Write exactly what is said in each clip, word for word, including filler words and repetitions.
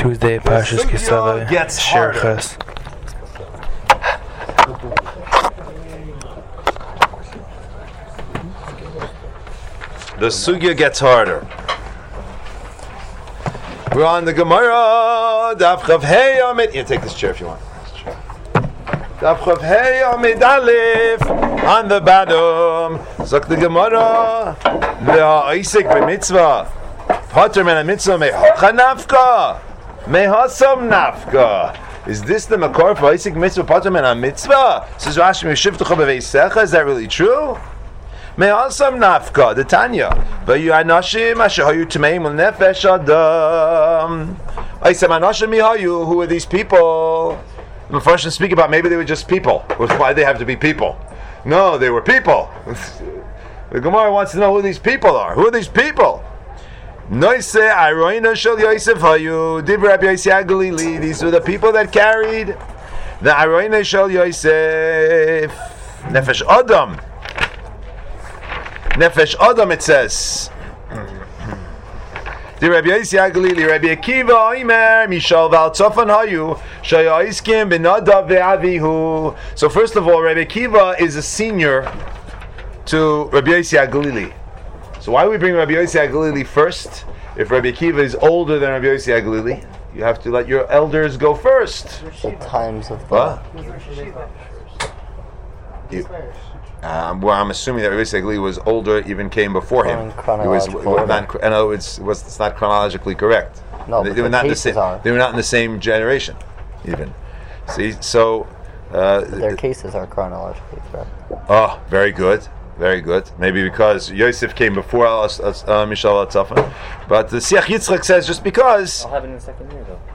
Tuesday, Parshas Kisava, gets harder. Shirchas. The sugya gets harder. We're on the Gemara. Daf Chav Hey Amid. Yeah, take this chair if you want. Daf Chav Hey Amid Aleph on the bottom. Zok the Gemara. Ve'ha'isik b'mitzvah. Pater men ha'mitzvah me'hacha nafka. Me'hasam nafka. Is this the makor for Isaac mitzvah? Pater men ha'mitzvah. Says Rashi, Meshivtucha b'veisecha. Is that really true? Me'asam nafka, the Tanya. V'yu anashim asher hayu tmeim u'nefesh adam. Aisam anashim mihayu. Who are these people? The first speak about maybe they were just people. Why did they have to be people? No, they were people. The Gemara wants to know who these people are. Who are these people? Noise aroina shel Yosef hayu divrei Rabbi Yosef Galili. These were the people that carried the aroina shel Yosef nefesh adam. Nefesh Adam, it says. The Rabbi Yosef Galili, Rabbi Akiva, Omer, Mishal Valtzofan Hayu, Shayayiskim Benadav Ve'avihu. So first of all, Rabbi Akiva is a senior to Rabbi Yosef Galili. So why do we bring Rabbi Yosef Galili first? If Rabbi Akiva is older than Rabbi Yosef Galili, you have to let your elders go first. The times of the... What? You, Um, well, I'm assuming that Rabbi Yosef was older, even came before him. It was, it was not, in other words, it was, it's not chronologically correct. No, they, but they were the not in the cases same. are. They were not in the same generation, even. See, so uh, their cases are chronologically correct. Oh, very good, very good. Maybe because Yosef came before uh, uh, Mishal Atzafan, but the Siach Yitzchak says just because. It all happened in the second year, though.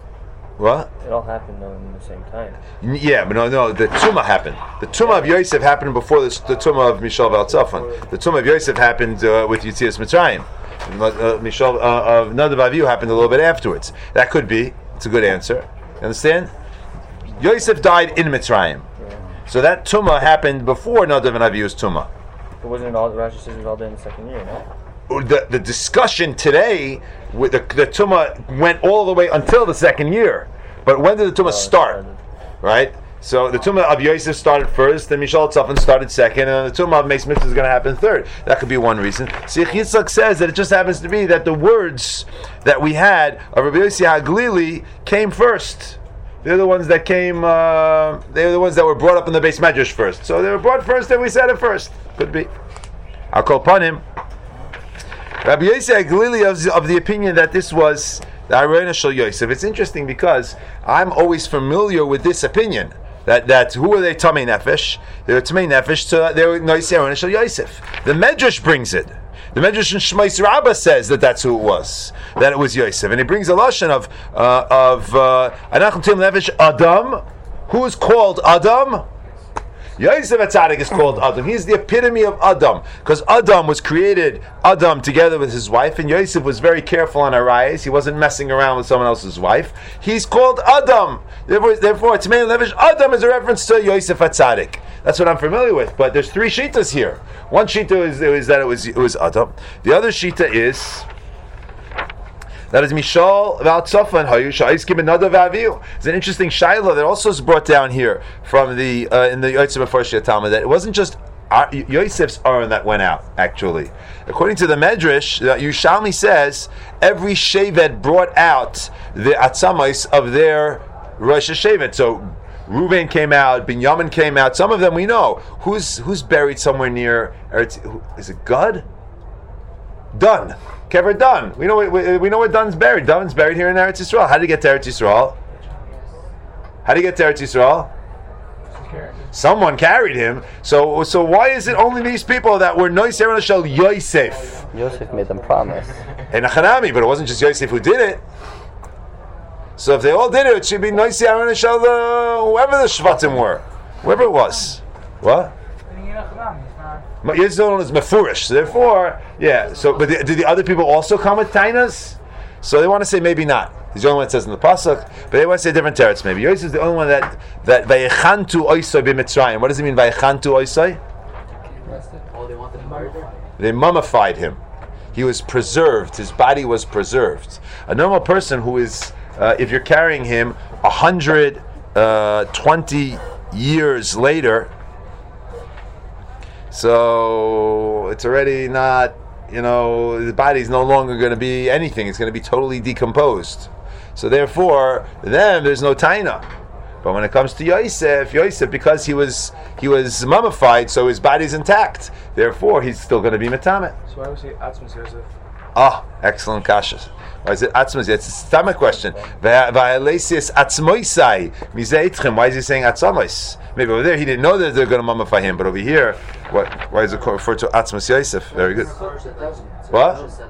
What? It all happened though in the same time. Yeah, but no, no. The Tumah happened. The Tumah of Yosef happened before the, the Tumah of Mishal Valtzafan. The Tumah of Yosef happened uh, with Yitzias Mitzrayim. Uh, Mishal uh, of Nadav Avihu happened a little bit afterwards. That could be. It's a good answer. You understand? Yosef died in Mitzrayim, yeah. So that Tumah happened before Nadav and Avihu's Tumah. But wasn't it all? Rashi says it was all done in the second year, no? The, the discussion today, with the, the Tumah went all the way until the second year. But when did the Tumah oh, start? Right? So the Tumah of Yosef started first, then Mishal Tzafan started second, and the Tumah of Meis Mitzvah is going to happen third. That could be one reason. Siach Yitzchak says that it just happens to be that the words that we had of Rabbi Yosef HaGalili came first. They're the ones that came, uh, they're the ones that were brought up in the Beis Medrash first. So they were brought first, then we said it first. Could be. I'll call upon him. Rabbi Yosef HaGalili of, of the opinion that this was the Arona Shel Yosef. It's interesting because I'm always familiar with this opinion. That that who are they Tamei Nefesh? They were Tamei Nefesh to they were Noisei Arona Shel Yosef. The Medrash brings it. The Medrash in Shmais Rabbah says that that's who it was. That it was Yosef, and he brings a lashon of uh, of Anachim Tim Nefesh Adam. Who is called Adam? Yosef HaTzadik is called Adam. He's the epitome of Adam, because Adam was created, Adam together with his wife, and Yosef was very careful on Arayis. He wasn't messing around with someone else's wife. He's called Adam. Therefore, therefore Tzmei Levish Adam is a reference to Yosef HaTzadik. That's what I'm familiar with. But there's three shitas here. One shita is, is that it was it was Adam. The other shita is that is Mishal Valtzafan Hayu Sha'iskim Nadav Avihu. It's an interesting shaila that also is brought down here from the uh, in the Yotzei Mefarshei Talmud, that it wasn't just Ar- Yosef's Aron that went out. Actually, according to the Medrash, uh, Yerushalmi says every shevet brought out the atzamais of their Rosh Hashevet. So Reuven came out, Binyamin came out. Some of them we know. Who's who's buried somewhere near? Eretz, who, is it Gad? Dun. Kever Dun. We know we, we know where Dun's buried. Dun's buried here in Eretz Yisrael. How did he get to Eretz Yisrael? How did he get to Eretz Yisrael? Someone carried him. So so why is it only these people that were Noisei Arona Shel Yosef? Yosef made them promise. And Achanami, but it wasn't just Yosef who did it. So if they all did it, it should be Noisei Arona Shel whoever the Shvatim were, whoever it was. What? Yosef is Mefurish. So therefore, yeah. So, but the, did the other people also come with tainas? So they want to say maybe not. He's the only one that says in the pasuk, but they want to say different teretz. Maybe Yosef is the only one that that vayechantu oisai b'Mitzrayim. What does it mean vayechantu oisai? They mummified him. He was preserved. His body was preserved. A normal person who is uh, if you're carrying him one hundred twenty years later, so it's already not, you know, the body's no longer going to be anything. It's going to be totally decomposed. So therefore, then there's no taina. But when it comes to Yosef, Yosef, because he was he was mummified, so his body's intact. Therefore, he's still going to be metamet. So why would you say Atzmas Yosef? Ah, excellent kasha. Why is it atzmos? It's a stomach question. Va'alesis atzmoisai mizeitchem. Why is he saying atzmos? Maybe over there he didn't know that they're going to mummify him, but over here, what? Why is it referred to atzmos Yosef? Very good. What? It was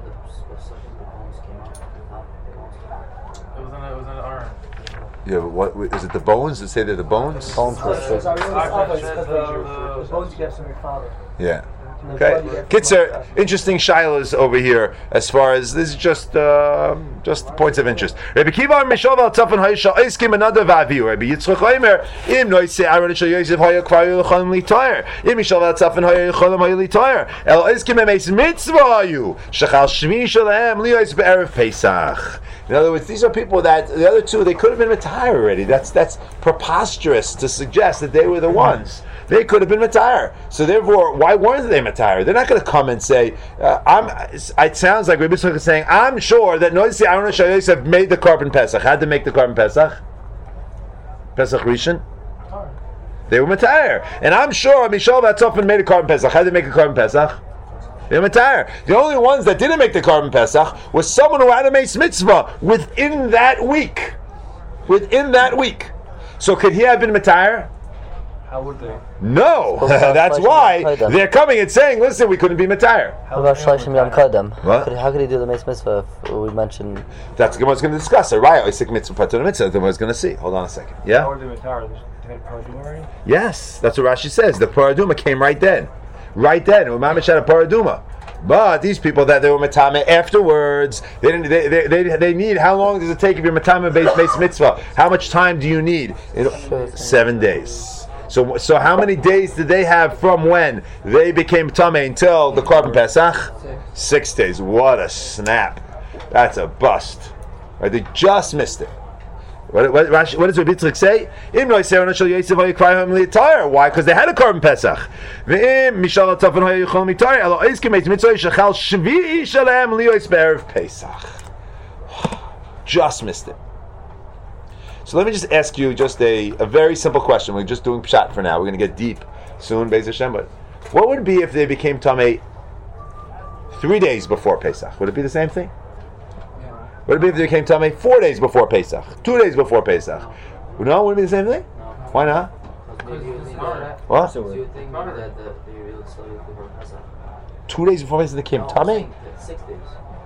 in a, it was in an arm. Yeah, but what is it? The bones? Did it say they're the bones? Bones were The bones you get from your father. Yeah. Okay. Kitzer, interesting shilas over here as far as this is just uh, just points of interest. Rabbi Kiva Mishaval Tafan Hayshal Iskim another Vaviu. Rabbi Yitzchak Omer Im Noise Aaron Shal Yosef Haya Kvayu L'Chalim L'Tayr Im Mishaval Tafan Haya L'Chalim Haya L'Tayr El Iskim Emes Mitzvah Yu Shachal Shvi Shalem Liyos Be'erev Pesach. In other words, these are people that the other two they could have been retired already. That's that's preposterous to suggest that they were the ones. They could have been Matayr. So therefore, why weren't they Matayr? They're not going to come and say, uh, I'm, it sounds like Rabbi Yitzchak is saying, I'm sure that Noisi Aaron Shal Yosef made the Korban Pesach. Had to make the Korban Pesach? Pesach Rishon? They were Matayr. And I'm sure Mishal Vatzofan made a Korban Pesach. Had to make a Korban Pesach? They were Matayr. The only ones that didn't make the Korban Pesach was someone who had a Meis Mitzvah within that week. Within that week. So could he have been Matayr? How would they? No, that's why they're coming and saying, "Listen, we couldn't be matayr." What about Shlashim Yom Kodem? What? Could, how could he do the Meis Mitzvah if we mentioned... That's what I was going to discuss. A raya, Isik mitzvah, patur mitzvah. Then I was going to see. Hold on a second. How Yeah. were they Matar? They had Paraduma already? Yes, that's what Rashi says. The paraduma came right then, right then. Umamish had a paraduma. But these people that they were matame afterwards, they didn't. They, they, they, they need. How long does it take if you're matame based based mitzvah? How much time do you need? It, seven days. So, so how many days did they have from when they became tamei until the Korban Pesach? Six days. What a snap! That's a bust. Right? They just missed it. What, what, Rashi, what does Rabbi Yitzchak say? Why? Because they had a Korban Pesach. Just missed it. So let me just ask you just a, a very simple question. We're just doing pshat for now. We're going to get deep soon, Beis Hashem. But what would it be if they became tamei three days before Pesach? Would it be the same thing? Would it be if they became tamei four days before Pesach? Two days before Pesach? No, no would it be the same thing? No. Why not? What? So you think maybe that the, the real story before Pesach? Two days before Pesach they came tamei? Six days.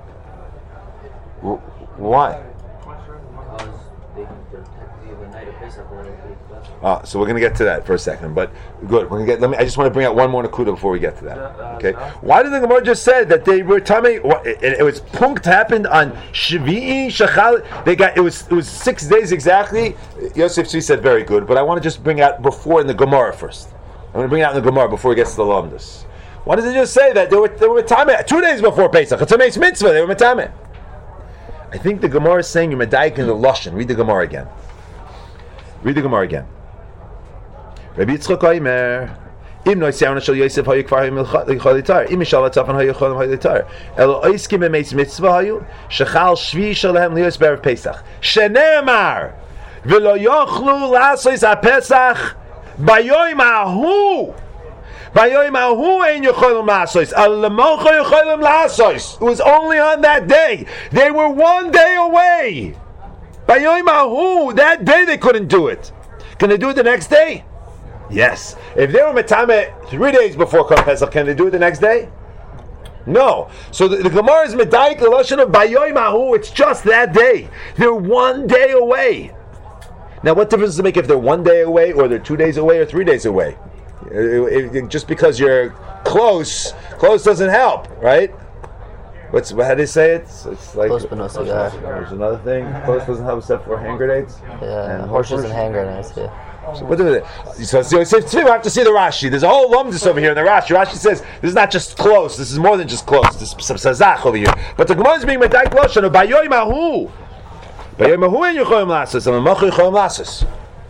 Why? Because they, they're technically the night of Pesach or the Uh, so we're going to get to that for a second, but good. We're going to get. Let me. I just want to bring out one more nakuda before we get to that. Okay. Why did the Gemara just say that they were tamei? It, it, it was punkt happened on Shvi'i Shachal. They got it was it was six days exactly. Yosef Tzvi said very good, but I want to just bring out before in the Gemara first. I'm going to bring out in the Gemara before we get to the Lamdas. Why did they just say that they were they were tamei two days before Pesach? It's a Meis Mitzvah. They were tamei. I think the Gemara is saying you're medayik in the lashon. Read the Gemara again. Read the Gemara again. Rabbi Yitzchak Omer, Im Noisiavna Shal Yosef Hayu Kvar Hayu Milchal Yitar, Im Mishal Tzafan Hayu Cholim Hayu Yitar, Elo Oiskim Emeis Mitzvah Hayu, Shechal Shvi Shalem Lios Be'erev Pesach, Shenemar, V'lo Yochlu Lasois HaPesach, Bayoim Ahu, Bayoim Ahu Ein Yocholim Lasois, Al Lemocho Yocholim Lasois. It was only on that day. They were one day away. Bayoim Ahu, that day they couldn't do it. Can they do it the next day? Yes. If they were metame three days before Korban Pesach, can they do it the next day? No. So the, the Gemara is medayik the lashon of bayoim ahu. It's just that day. They're one day away. Now, what difference does it make if they're one day away, or they're two days away, or three days away? It, it, just because you're close, close doesn't help, right? What's how do they say it? It's, it's like Close but no cigar. There's another thing. Close doesn't help except for hand grenades. Yeah, and horses and hand grenades. Yeah. So what is it? So, so, so, so we have to see the Rashi. There's a whole lumdus over here in the Rashi. Rashi says this is not just close. This is more than just close. This is some sazach over here. But the Gemara is being medayik lashon of bayoim ahu. B'yom ein yochayim lasos, and b'machu yochayim lasos.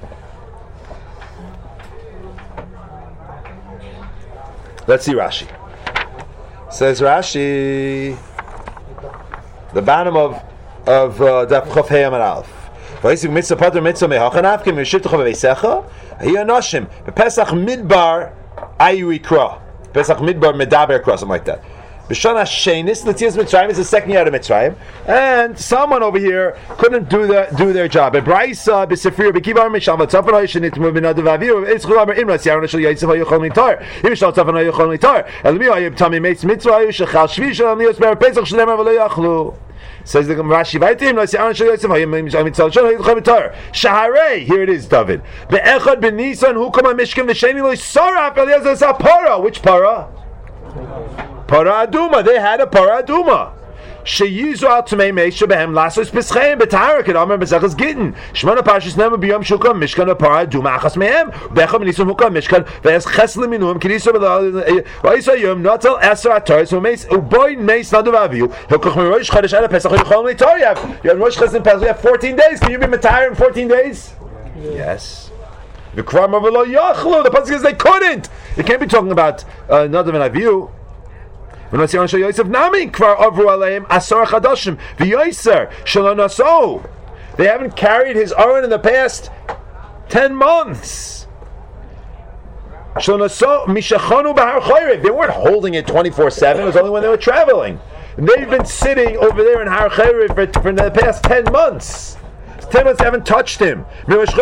Let's see Rashi. Says Rashi, the bottom of of uh, Daf Chof Hey Amar Aleph. V'yisig mitzvah pater mitzvah mehachan avkim v'yishivtecha v'veisecha hi anoshim b'Pesach Midbar ayu ikra Pesach Midbar medaber ikra, something like that. B'shana Shenis L'tzias Mitzrayim is the second year of Mitzrayim, and someone over here couldn't do the do their job. B'Braisa b'Sefir b'Kibar Misham v'Tzafan Ha'Yishenit M'Binadav Aviv v'Eitzchul Amar Imras Yaron Shel Yaitzav Ha'Yochol Mitar Im Shal Tzafan Ha'Yochol Mitar Elmi Ha'Yib Tami Meitz Mitzvah Hayu Shechal Shvi Shalom Niyos Ber Pesach Shlemar V'Lo Yachlu. Says the Rashi, "Vaytim Lo Yaron Shel Yaitzav Ha'Yim Mitzal Shel Ha'Yochol Mitar Shaharei." Here it is, David. Be'Echad B'Nisan Hu Kama Mishkan V'Sheni Lo Yisaraf Eliezer Sapara. Which para? Para Aduma. They had a Para Aduma. Sheyizu al Tumei Meisha Behem Lasos Pischeim B'Tara Kedamar B'Zachas Gittin Shmona Parshas Nema B'Yom Shukam Mishkan Para Aduma Achas Mehem Becham Nisum Hukam Mishkan V'Es Chesle Minuim Kiriso V'Ayisa Yom Notel Eser Ataris U'Meis U'Boy Meis Nadav Aviu Hilkoch Merosh Chodesh Ada Pesach Yichol Mitar. You have you have Rosh Chodesh Pesach. You have fourteen days. Can you be Mitar in fourteen days? Yes. V'Kram V'Lo Yachlu. The pasuk says they couldn't. You can't be talking about uh, Nadav and Aviu. They haven't carried his Aron in the past ten months. They weren't holding it twenty-four seven. It was only when they were traveling. And they've been sitting over there in Har Chayriv for, for the past ten months. Ten months haven't touched him. Now the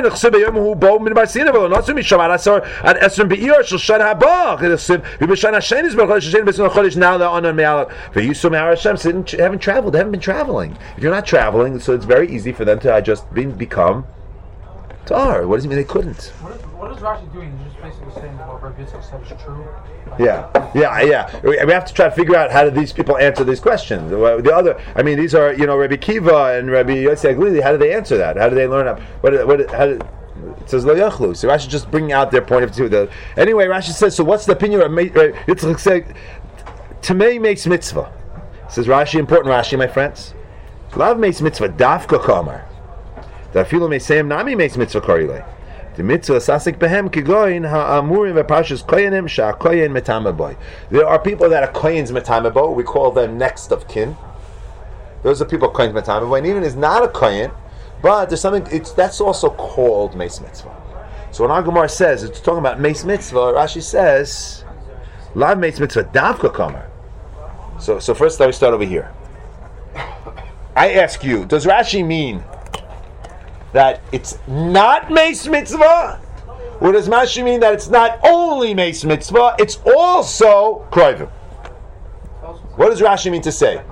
haven't traveled. They haven't been traveling. If you're not traveling, so it's very easy for them to just be, become tar. What does it mean they couldn't? What is, what is Rashi doing? He's just basically saying that what Rabbi Yitzchak said is true. Yeah, yeah, yeah. We we have to try to figure out how do these people answer these questions. The other, I mean, these are, you know, Rabbi Kiva and Rabbi Yossi Aglili. How do they answer that? How do they learn? How, what? What? How did, it says Lo Yachlu. So Rashi just bringing out their point of view. The, anyway, Rashi says. So what's the opinion of Yitzchak? Say, Tamei makes mitzvah. Says Rashi, important Rashi, my friends. Lav makes mitzvah. Dafka kamar. Dafilu meisayim nami makes mitzvah korile. The mitzvah sasik behem kigoyin ha'amurim v'parshas koyanim sha'koyin metamaboy. There are people that are koyins metamaboy. We call them next of kin. Those are people koyins metamaboy, and even is not a koyin, but there's something. It's that's also called meis mitzvah. So when our Gemara says it's talking about meis mitzvah, Rashi says lav meis mitzvah davka kamer. So so first let me start over here. I ask you, does Rashi mean that it's not Meis Mitzvah? Or does Rashi mean that it's not only Meis Mitzvah, it's also Kroivim? What does Rashi mean to say?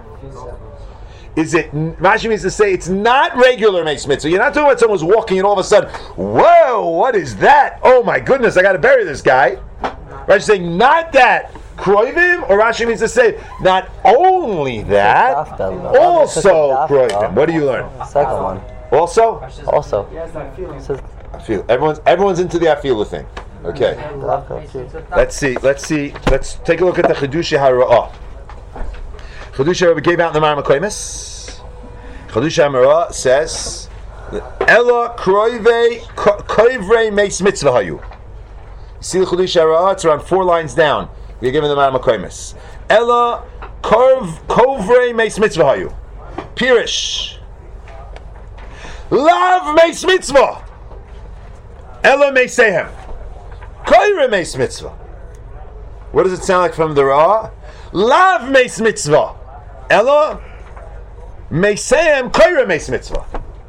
Is it, Rashi means to say it's not regular Meis Mitzvah. You're not talking about someone who's walking and all of a sudden, whoa, what is that? Oh my goodness, I got to bury this guy. Rashi's saying not that Kroivim, or Rashi means to say not only that, also Kroivim. What do you learn? Second one. Also? Also. I feel everyone's everyone's into the Afilu thing. Okay. Let's see. Let's see. Let's take a look at the Chedushi Hara'ah. Chedushi Hara'ah gave out in the Mar Makoimis. Chedushi Hara'ah says, "Ella kroivei koivrei meis mitzvah hayu." See the Chedushi Hara'ah? It's around four lines down. We're given the Mar Makoimis. Ella kovrei meis mitzvah hayu. Pirish. Lav meis mitzvah. Ella meisehem. Koire meis mitzvah. What does it sound like from the Ra? Lav meis mitzvah. Ella meisehem koire meis mitzvah.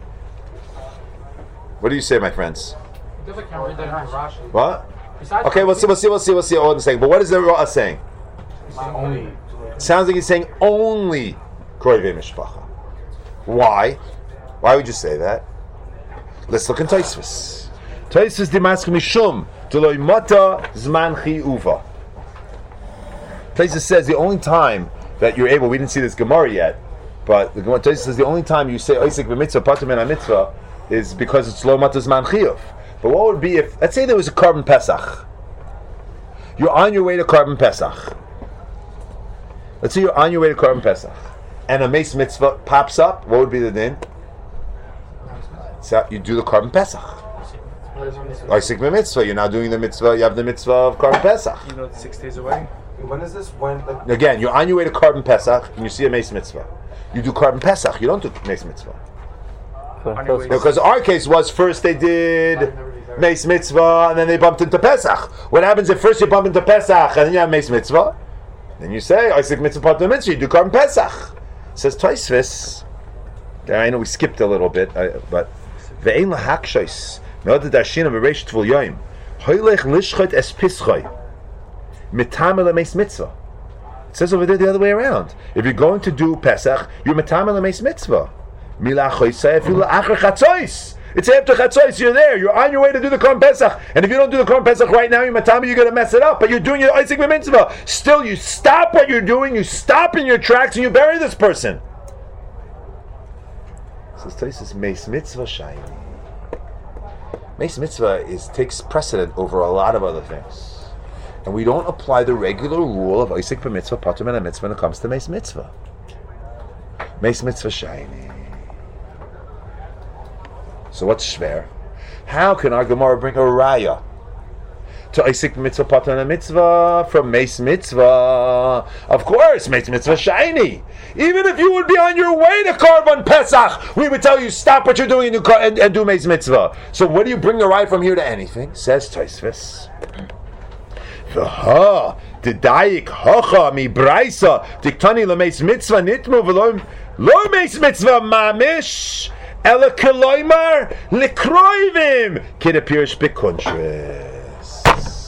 What do you say, my friends? I can't read that in Rashi. What? Besides Okay, we'll see, we'll see, we'll see, we'll see all in a second. But what is the Ra saying? only. It sounds like he's saying only Koire mishpacha. Why? Why would you say that? Let's look in Tosfos. Tosfos dimask mishum deloy mata zman chiyuva. Tosfos says the only time that you're able, we didn't see this Gemara yet, but the Gemara Tosfos says the only time you say oisik b'mitzvah patur min mitzvah is because it's lo mata zman chiyuv. But what would be if, let's say there was a Korban Pesach. You're on your way to Korban Pesach. Let's say you're on your way to Korban Pesach, and a meis mitzvah pops up. What would be the din? So you do the Korban Pesach. Isaac mitzvah. You're now doing the mitzvah. You have the mitzvah of Korban Pesach. You know, it's six days away. When is this? When? Like, Again, you're on your way to Korban Pesach and you see a Mace Mitzvah. You do Korban Pesach. You don't do Mace Mitzvah. Anyways. Because our case was first they did Mace Mitzvah and then they bumped into Pesach. What happens if first you bump into Pesach and then you have Mace Mitzvah? Then you say Isaac Mitzvah Patur Mitzvah. You do Korban Pesach. Says Tosfos. I know we skipped a little bit, uh, but ve'ein lahakshos me'od dashina bereish tvul yoyim hoylech lishchot es pischoi mitamel lemeis mitzvah. It says over there the other way around. If you're going to do Pesach, you're mitamel lemeis mitzvah. Milachoisai if you la'achar chatzos. It's after chatzos. You're there. You're on your way to do the Korban Pesach, and if you don't do the Korban Pesach right now, you're mitamel. You're going to mess it up. But you're doing your Isaac mitzvah. Still, you stop what you're doing. You stop in your tracks and you bury this person. So this is Mace Mitzvah shiny. Mace Mitzvah is takes precedent over a lot of other things, and we don't apply the regular rule of Isaac per mitzvah, Patur min mitzvah when it comes to Mace Mitzvah. Mace Mitzvah shiny. So what's shver? How can our Gemara bring a raya to Isaac mitzvah Patur min mitzvah from Mace Mitzvah? Of course, Mace Mitzvah shiny. Even if you would be on your way to Korban Pesach, we would tell you stop what you're doing and do, and, and do Mace Mitzvah. So what do you bring the ride from here to anything? Says Tosfos. V'ha d'dayik hocha mi braisa diktani lemeis mitzvah nitmu v'lo lo meis mitzvah mamish ela keloymar lekroivim kidapirish bikuntris.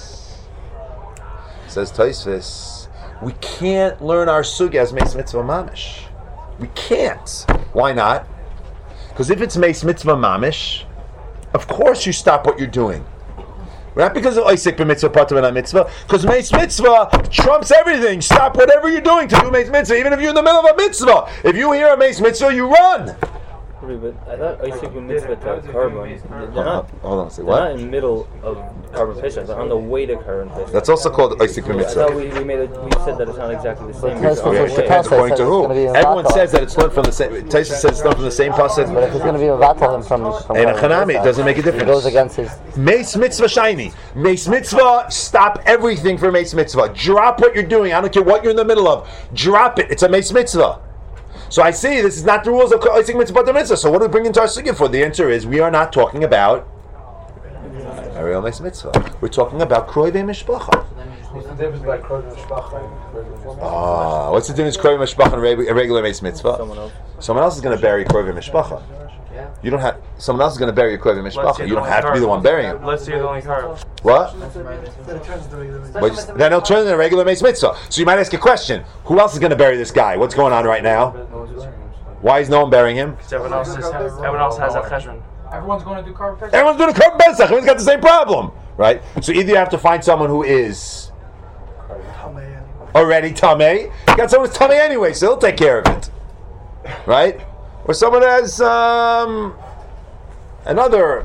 Says Tosfos. We can't learn our sugya as Mace Mitzvah Mamish. We can't. Why not? Because if it's Mace Mitzvah Mamish, of course you stop what you're doing. Not because of Isaac b'mitzvah Patur min mitzvah, because Mace Mitzvah trumps everything. Stop whatever you're doing to do Mace Mitzvah, even if you're in the middle of a mitzvah. If you hear a Mace Mitzvah, you run. But I thought Isaac mitzvah to Korban. They're not. Hold on a second. They're What? not in the middle of Korban Pesach. They're on the way to Korban Pesach. That's also called Isaac I thought b'mitzvah. we, we made a, we said that it's not exactly the same. But It's on the Tosfos- It way. depends Tosfos according to says who. it's gonna be in Everyone Vatal. says that it's learned from the same. Taisa says it's learned from the same But if pasuk. it's going to be a vatal him from, from And a Korban chanami, it Pesach, doesn't make a It difference. goes against his. Mace Mitzvah shiny. Mace Mitzvah, stop everything for Mace Mitzvah. Drop what you're doing. I don't care what you're in the middle of. Drop it. It's a Mace Mitzvah. So I see this is not the rules of Isaac Mitzvah Patur Mitzvah. So what do we bring into our sugya for? The answer is we are not talking about a real Mace Mitzvah. We're talking about Kroivei Mishpacha. what's the difference about Kroivei Mishpacha and Kroivei Mishpacha? Ah, what's the difference Kroivei Mishpacha and a regular Mace Mitzvah? Someone else. Someone else is going to bury Kroivei Mishpacha. You don't have. Someone else is going to bury your Kroivei Mishpacha. You don't have to be the one burying him. Let's say the only car. What? But then he'll turn into a regular Mace Mitzvah. So you might ask a question: who else is going to bury this guy? What's going on right now? Why is no one burying him? Everyone else, is, everyone else has a cheshvan. Everyone's going to do Korban Pesach. Everyone's doing a Korban Pesach. Everyone's got the same problem, right? So either you have to find someone who is already tamei. You got someone who's tamei anyway, so he'll take care of it, right? Or someone has um, another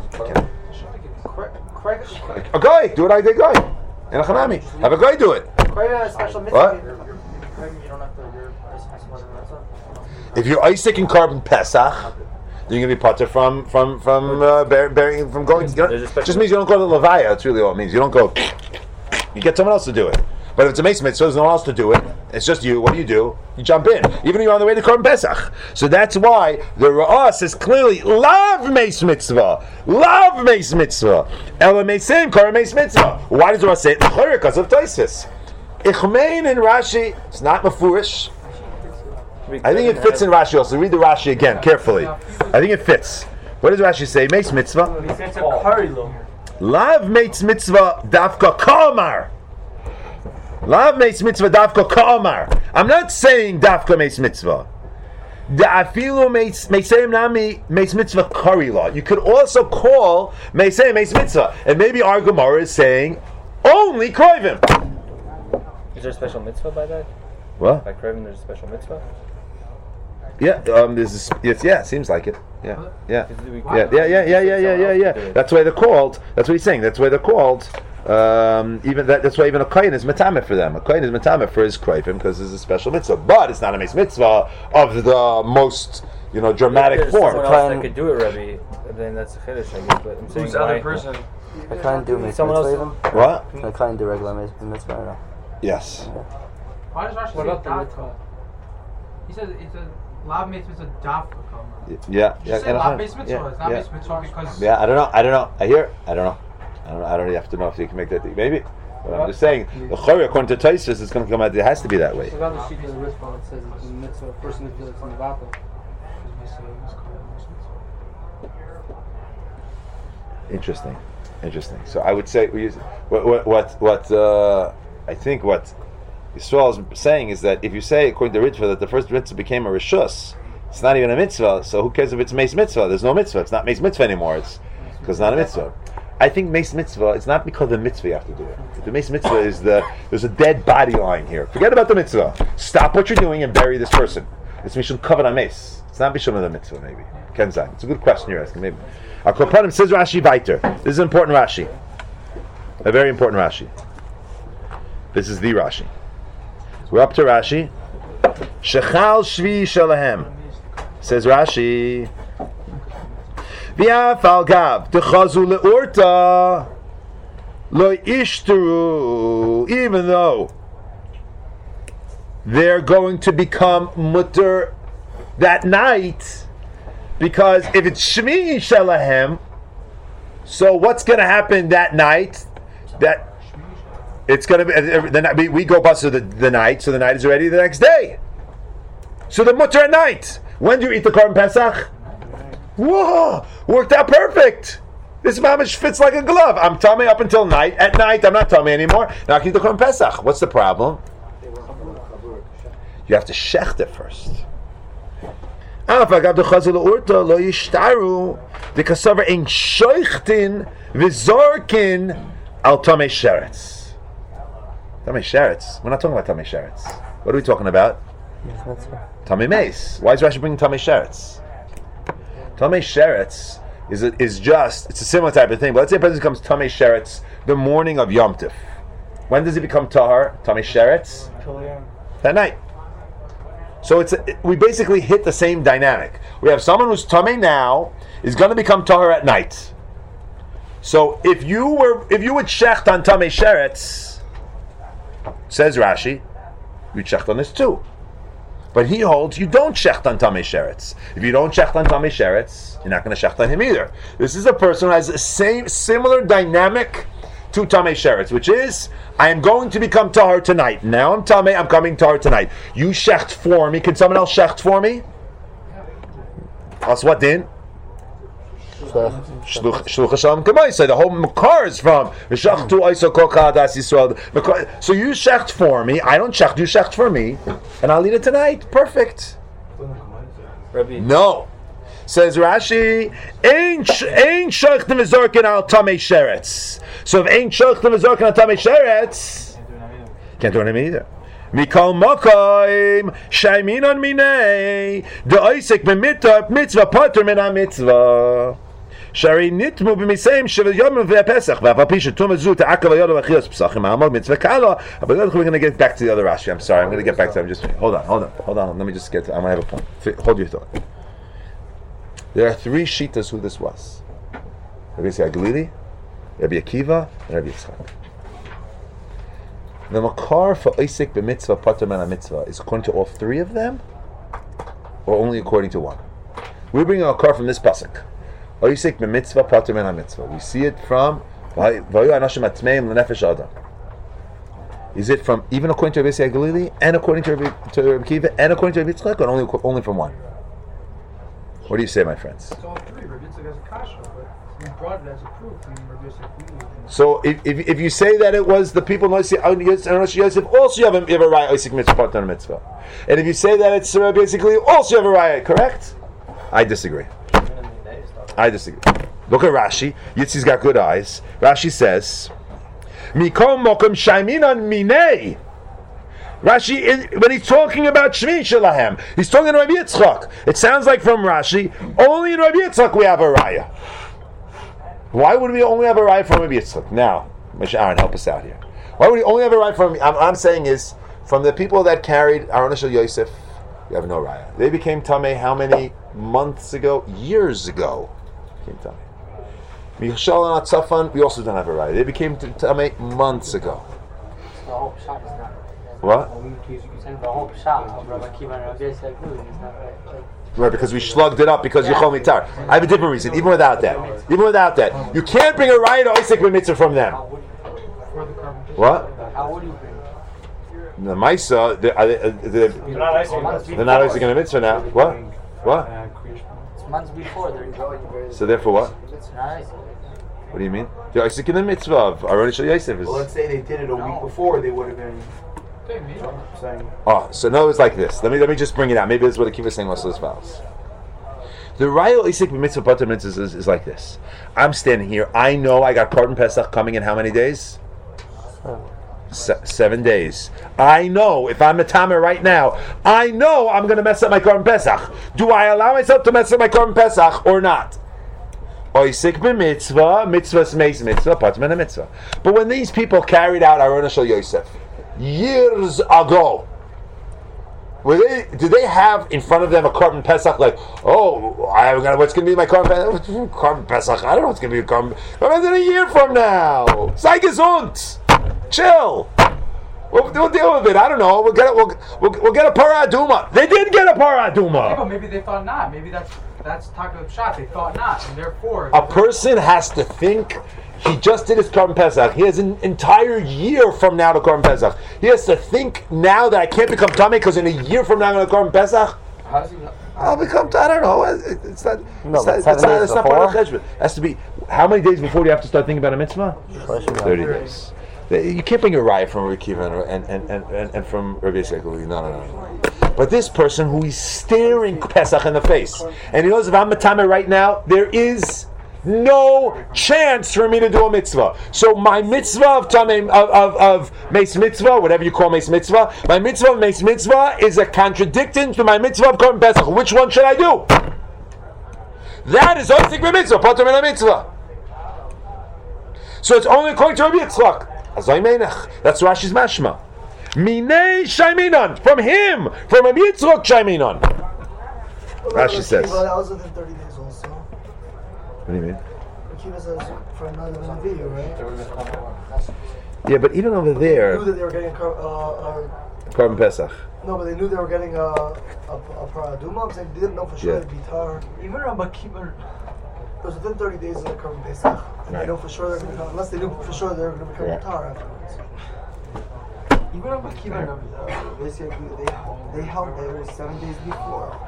a guy. Do it like a guy. And a chanami. Have a guy do it. What? If you're Isaac and Korban Pesach, then you're gonna be patur from from from uh, bear, bearing from going. You know, There's a special- just means you don't go to the levaya. That's really all it means. You don't go. You get someone else to do it. But if it's a Mace Mitzvah, there's no one else to do it. It's just you. What do you do? You jump in, even if you're on the way to Korban Pesach. So that's why the Ra'ah says clearly, love Mace Mitzvah, love Mace Mitzvah. Ela Meisim, Korban Mace Mitzvah. Why does the Ra'ah say it? Because of Tosfos. Ichmein in Rashi, it's not mafurish. I think it fits in Rashi also. Read the Rashi again carefully. I think it fits. What does Rashi say? Mace Mitzvah. It's a curry though. Lav Mace Mitzvah Dafka Ka'amar. Lav Mace Mitzvah Dafka Ka'amar. I'm not saying Dafka Mace Mitzvah. Da'afilu Meisei Nami Mace Mitzvah Kari Law. You could also call Meisei Mace Mitzvah. And maybe our Gemara is saying only Kroivim. Is there a special mitzvah by that? What? By Kroivim, there's a special mitzvah? Yeah, um, there's a, it's, yeah, seems like it. Yeah, yeah, We- yeah, yeah, yeah, yeah, yeah, yeah, yeah, yeah. That's why they're called. That's what he's saying. That's why they're called. Um, even that, that's why even a kohen is matame for them. A kohen is matame for his kroivim because there's a special mitzvah, but it's not a mace mitzvah of the most, you know, dramatic There's form. someone else Try that and- could do it, Rebbe. Then that's a chiddush, I guess. But I'm saying Who's the other why- person? I can't do mitzvah Someone else- even. What? I can't do regular mitzvah or not. Yes. Why does Rashi What say about the daf? mitzvah? He says it's a lav mitzvah, it's a daf become. Yeah. You Yeah. say and- lav based mitzvah. yeah, It's not yeah. based mitzvah because. Yeah, I don't know. I don't know. I hear. I don't know. I don't know. I don't have to know if you can make that. Maybe. But I'm just saying, the Chori, according to Taisus, it's going to come out. It has to be that way. So about the sheet of the Ritva, it says it's a mitzvah, first mitzvah, it's in the Vata. Interesting. Interesting. So I would say we use, what what what, what uh, I think what Yisrael is saying is that if you say according to Ritva that the first mitzvah became a rishus, it's not even a mitzvah. So who cares if it's meis mitzvah? There's no mitzvah. It's not meis mitzvah anymore. It's because it's not a mitzvah. I think meis mitzvah. It's not because of the mitzvah you have to do it. The meis mitzvah is the there's a dead body lying here. Forget about the mitzvah. Stop what you're doing and bury this person. It's mishum kavod meis. It's not mishum of the mitzvah. Maybe Kenzai. It's a good question you're asking. Maybe. Our Kopanim says Rashi Viter. This is an important Rashi. A very important Rashi. This is the Rashi. We're up to Rashi. Shechal Shvi Shalahem. Says Rashi. V'af al gav dechazu leorta lo ishturu. Even though they're going to become mutter that night. Because if it's Shmi Shalahem, so what's going to happen that night? That it's going to be the night we, we go bust the, the night, so the night is ready the next day. So the mutter at night. When do you eat the korban pesach? Whoa, worked out perfect. This mamish fits like a glove. I'm tummy up until night. At night, I'm not tummy anymore. Now I can eat the korban pesach. What's the problem? You have to shecht it first. Af agav de chazal urta lo yishtaru de kasaver ein shoichtin v'zorkin al tamei sheretz. Tamei sheretz. We're not talking about tamei sheretz. What are we talking about? Mitzvah. Tamei meis. Why is Rashi bringing tamei sheretz? Tamei sheretz is a, is just it's a similar type of thing. But let's say a person becomes tamei sheretz the morning of Yom Tif. When does he become tahar? Tamei sheretz that night. So it's a, we basically hit the same dynamic. We have someone who's tamei now is going to become tahar at night. So if you were if you would shecht on tamei sheretz, says Rashi, you shecht on this too. But he holds you don't shecht on tamei sheretz. If you don't shecht on tamei sheretz, you're not going to shecht on him either. This is a person who has the same similar dynamic to tamei sheretz, which is I am going to become tahar tonight. Now I'm tamei, I'm coming tahar tonight. You shecht for me. Can someone else shecht for me? That's what din? Shluch Hashem Kamai. So the whole makar is from V'shachtu Oiso Kol Chadas Yisrael. So you shecht for me. I don't shecht. You shecht for me, and I'll eat it tonight. Perfect. Rebbe. No. Says Rashi, Ein Ein Shochtim V'zorkin Al Tamei Sheretz. So if Ein Shochtim V'zorkin Al Tamei Sheretz, can't do anything either. Mikol Mokoim Shaimin on Minei the Isaac B'mitzvah Mitzvah Pater Min HaMitzvah Shari Nitmu B'Misayim Shiva Yom V'Pesach V'Apapisha Tumazu Ta'akav Yoda V'Achilas Pesachim Ha'amog Mitzvah Kala. But we're going to get back to the other Rashi. I'm sorry. I'm going to get back to. I'm just hold on, hold on, hold on. Let me just get. To, I'm going to have a point. Hold your thought. There are three shitas who this was. Rabbi Yisrael Galili, Rabbi Akiva, and Rabbi Yitzchak. The makar for Isaac b'mitzvah pater min mitzvah is according to all three of them, or only according to one? We bring a makar from this pasuk. Isaac b'mitzvah pater min mitzvah. We see it from Vayu Anashim Atmeim L'Nefesh Adam. Is it from even according to Rabbi Yisrael Galili and according to Rabbi, to Rabbi Akiva and according to Rabbi Yitzchak, or only only from one? What do you say, my friends? It's all three. Rabbi Yitzchak has a kasha, but we brought it as a proof. I mean, Rabbi Yitzchak. So if, if if you say that it was the people Nosi and Rosh Yosef, also you have a, you have a raya Isaac mitzvah partner mitzvah, and if you say that it's uh, basically also you have a raya, correct? I disagree. I disagree. Look at Rashi. Yitzi's got good eyes. Rashi says, "Mikom mokum shaiminan minei." Rashi, is, when he's talking about Shmi Shalahem, he's talking to Rabbi Yitzchak. It sounds like from Rashi, only in Rabbi Yitzchak we have a raya. Why would we only have a raya from Rabbi Yitzchak? Now, Moshe Aaron, help us out here. Why would we only have a raya from? I'm, I'm saying is from the people that carried Aron Shel Yosef You have no raya. They became tamei how many months ago? Years ago. Became tamei. Michal and Atzafan, we also don't have a raya. They became tamei months ago. The whole shot is not. What? Saying the whole shot of Rabbi Akiva and Rabbi Yosef is not right. Right, because we slugged it up because Yichol Mitar. I have a different reason, even without that. Even without that. You can't bring a raya to Isaac B'mitzvah from them. What? How would you bring? The Maisa, they're, they're, they're, they're not Isaac in the mitzvah now. What? What? It's months before they're going. So therefore what? It's not Isaac. What do you mean? The Isaac in the mitzvah of Aaron Shal Yosef is... Well, let's say they did it a week before, they would have been saying. Oh, so no, it's like this. Let me let me just bring it out. Maybe this is what Akiva is saying also as follows. The Raya Isaac B'mitzvah Pater Mitzvah is, is like this. I'm standing here. I know I got Korban Pesach coming in how many days? Se- seven days. I know if I'm a tamer right now, I know I'm going to mess up my Korban Pesach. Do I allow myself to mess up my Korban Pesach or not? Isaac b'mitzvah, mitzvah's meis mitzvah, pater mitzvah. But when these people carried out Aaron Shal Yosef years ago, were they, did they have in front of them a Korban Pesach like, oh, I got what's going to be my Korban Pesach? Korban Pesach? I don't know what's going to be a Korban Pesach. in a year from now. Sei gesund. Chill. We'll, we'll deal with it. I don't know. We'll get it. We'll, we'll, we'll get a para aduma. They did get a para aduma. Yeah, but maybe they thought not. Maybe that's that's talking of shot. They thought not, and therefore A person has to think. He just did his Korban Pesach. He has an entire year from now to Korban Pesach. He has to think now that I can't become tummy because in a year from now I'm going to Korban Pesach. I'll become. I don't know. It's not. No, it's not, seven it's not, days it's not part of the before? cheshbon. It has to be. How many days before do you have to start thinking about a mitzvah? Thirty days. You can't bring a riot from Rabbi Akiva and and, and, and, and from Rabbi Yosef. No, no, no, no. But this person who is staring Pesach in the face, and he knows if I'm a tamer right now, there is no chance for me to do a mitzvah. So my mitzvah of tamim of of, of meis mitzvah, whatever you call meis mitzvah, my mitzvah of meis mitzvah is a contradiction to my mitzvah of Korban Pesach. Which one should I do? That is Osik b'mitzvah, pater min mitzvah. So it's only according to Rabbi Yitzchak. That's Rashi's mashma. Minei shaiminon, from him, from Rabbi Yitzchak shaiminon. Rashi says. That was within thirty days also. What do you mean? Akiva says for another video, right? Yeah, but even over They there, knew that they were getting a, car- uh, a Korban Pesach. no, but they knew they were getting a a, a paraduma. I'm saying they didn't know for sure Yeah. it'd be tar. even Rabbi Akiva. It was within thirty days of the Korban Pesach. And Right. they know for sure they're going to unless they knew for sure they were going to become Yeah. tar afterwards. Even Rabbi Akiva and Rabbi Basically, they, they held there seven days before.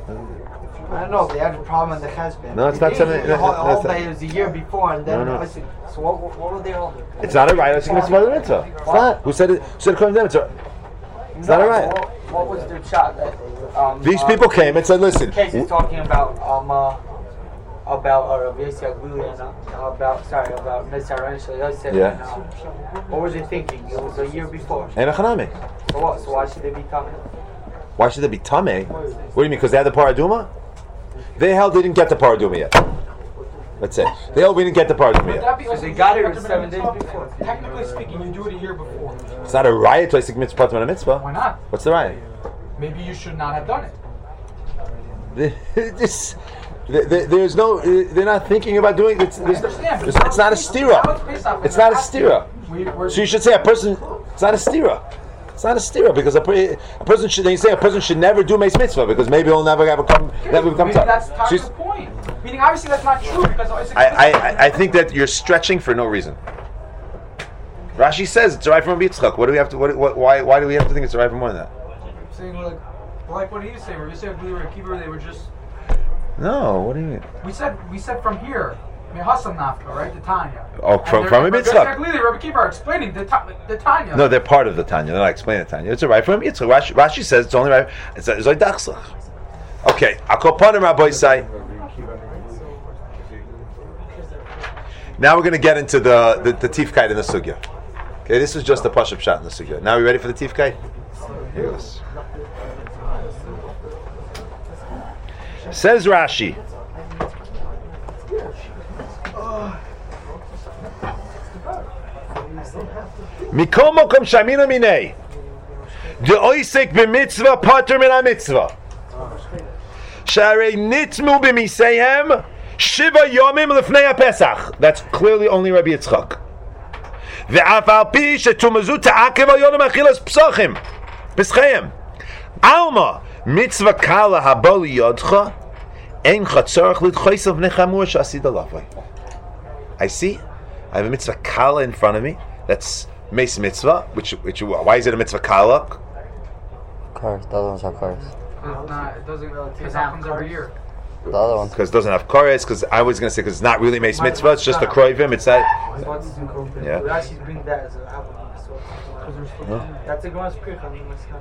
I don't know, they had a problem in the husband. No, it's not seven- They no, hold, no, hold it's not- that it was a year before, and then No, no. I said, so what, what, what were they holding? It's not a right. It's a mitzvah. It's not. Who said it? Who said Korban Pesach? It's not a right. What, what was their shot? That, um, These uh, people came and said, "Listen." Case is talking about um uh, about uh, Rabbi Yosef Glili and uh, about sorry about Mister Aaron Shal Yosef. Yeah. And, uh, what was they thinking? It was a year before. And a chanami. So what? So why should they be talking? Why should they be tamei? What do you mean? Because they had the paraduma? They held they didn't get the paraduma yet. That's it. They held we didn't get the paraduma yet. because they got it seven days before. Technically speaking, you do it a year before. It's not a riot to Isaac mitzvah pater mitzvah. Why not? What's the riot? Maybe you should not have done it. this, there- there- there's no. They're not thinking about doing it. It's, I there's- understand, but it's, it's not a stira. It's not a stira. We, we're, So you should say a person. It's not a stira. It's not a stira because a, per- a person should. Then you say a person should never do meis mitzvah because maybe he'll never ever come. Never become maybe tough. that's part So of the point. Meaning, obviously, that's not true because it's I, I, I think that you're stretching for no reason. Rashi says it's right from Yitzchak. What do we have to? What, what, why? Why do we have to think it's right from more than that? saying like, like what he was saying. We said we were a keeper. They were just. No. What do you mean? We said we said from here. I mean, Hassan Nafka, right? The Tanya. Oh, from from Rabbi Yitzchak. Rabbi Kiva are explaining the, ta- the Tanya. No, they're part of the Tanya. They're not explaining the Tanya. It's a right from Yitzchak. Rashi, Rashi says it's only right. It's it's like Dachslach. Okay. Akopanim Rabbi Isai. Now we're going to get into the the, the tifkite in the sugya. Okay, this is just the pashup shot in the sugya. Now, we ready for the tifkite? Here it goes. Says Rashi. Mikol mokom shamina minei. The oisek b'mitzvah pater min ha-mitzvah. Sharei nitmu b'miseihem shiva yomim lefnei ha-pesach. That's clearly only Rabbi Yitzchak. Ve'af al pi shetumazu ta'akev al yonam achilas psachim b'schayim. Alma mitzvah kala haboli yodcha ein chatzorach lidchoisav nechamur shasida lavai. I see. I have a mitzvah kala in front of me. That's Meis mitzvah. Which, which, why is it a mitzvah kala? Cars. The other ones have cars. It's not, it doesn't, because that comes every year. The other ones. Because it doesn't have chorus. Because I was going to say because it's not really Meis mitzvah. It's just a kroivim. It's that. Yeah. We actually bring that as an album. Huh? That's a Gemara's Kricha.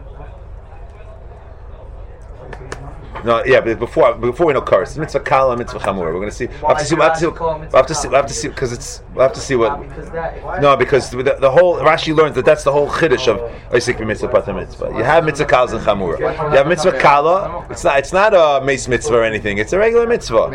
No, yeah, but before before we know chorus, it's mitzvah kala, mitzvah chamur. We're going to see. We'll have to see. We'll have to see. We'll have to see. We'll have to see because it's. We'll have to see what. No, because the, the whole Rashi learns that that's the whole chiddush of Oisik b'mitzvah pater mitzvah. You have mitzvah kala and chamur. You have mitzvah kala. It's not. It's not a meis mitzvah or anything. It's a regular mitzvah.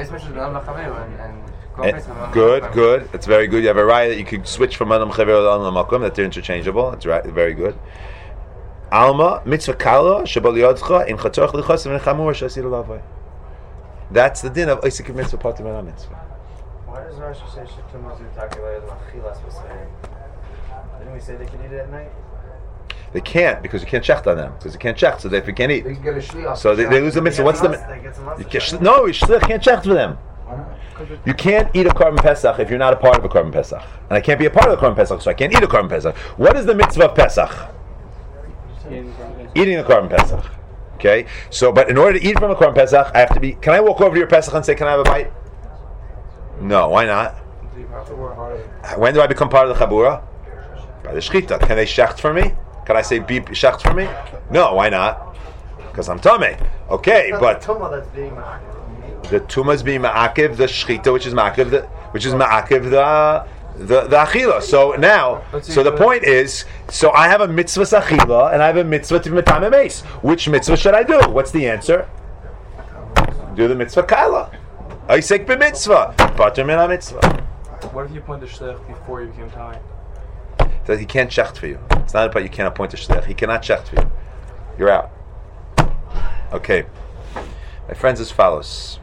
And good, good. It's very good. You have a raya that you could switch from adam chaver to adam makom. That they're interchangeable. That's right. Very good. Alma mitzvah kala shebal yodcha in chatzorach lichasim and chamur shasir lavai. That's the din of Oisik mitzvah pater mitzvah. Why does Rashi say shetumazu takilayad machilas b'sayim? Didn't we say they can eat it at night? They can't because you can't check on them because you can't check, so they can't eat. They can get a shliach. So they, they lose the mitzvah. What's the mitzvah? No, you can't check for them. You can't eat a Korban Pesach if you're not a part of a Korban Pesach, and I can't be a part of the Korban Pesach, so I can't eat a Korban Pesach. What is the mitzvah of Pesach? Eating a Korban Pesach. Okay, so but in order to eat from a Korban Pesach, I have to be. Can I walk over to your Pesach and say, "Can I have a bite"? No, why not? When do I become part of the Chabura? By the Shechita. Can they shecht for me? Can I say beep shecht for me? No, why not? Because I'm tamei. Okay, but the tumah is being ma'akiv the Shechita, which is ma'akiv the which is ma'akiv the the the achila. So now, so the point is, so I have a mitzvah achila and I have a mitzvah to metameh meis. Which mitzvah should I do? What's the answer? Do the mitzvah kala. Oisek b'mitzvah. Pater min ha-mitzvah. What if you point the shliach before you became Tommy? That he can't shecht for you. It's not about you can't appoint a shliach. He cannot shecht for you. You're out. Okay. My friends, as follows.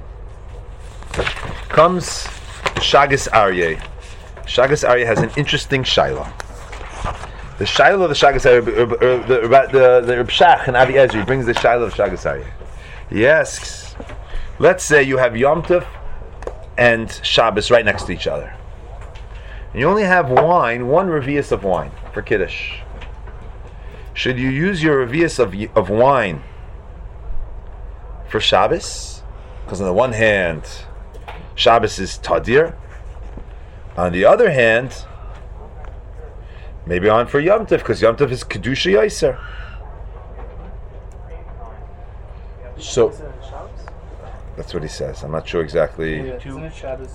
Comes Shagas Aryeh. Shagas Aryeh has an interesting shaila. The shaila of the Shagas Aryeh, the the the Reb Shach and Avi Ezri brings the shaila of Shagas Aryeh. He asks, let's say you have Yom Tov and Shabbos right next to each other. And you only have wine, one revius of wine for Kiddush. Should you use your revius of, of wine for Shabbos? Because on the one hand, Shabbos is Tadir. On the other hand, maybe on for Yom Tov, because Yom Tov is Kedusha Yaiser. So, that's what he says. I'm not sure exactly. Yeah, isn't it Shabbos?